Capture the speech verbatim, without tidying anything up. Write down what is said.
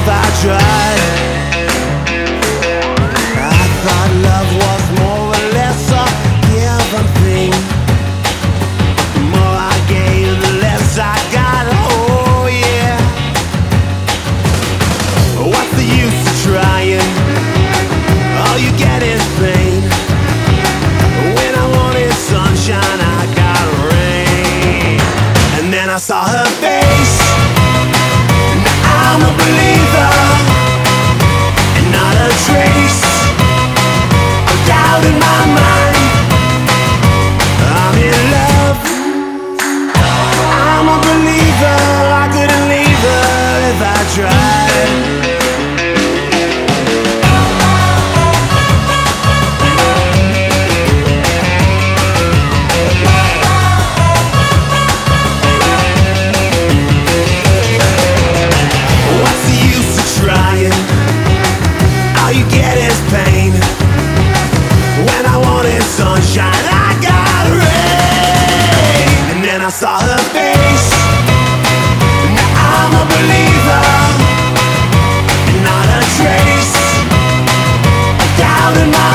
if I tried. I thought love was more or less a given thing. The more I gave, the less I got. Oh yeah. What's the use of trying? All you get is pain. When I wanted sunshine, I got rain. And then I saw her face. Now I'm a believer, and not a trace of doubt in my mind. I'm in love, I'm a believer. I couldn't leave her if I tried. You get is pain. When I wanted sunshine, I got rain. And then I saw her face. Now I'm a believer, and not a trace of doubt in my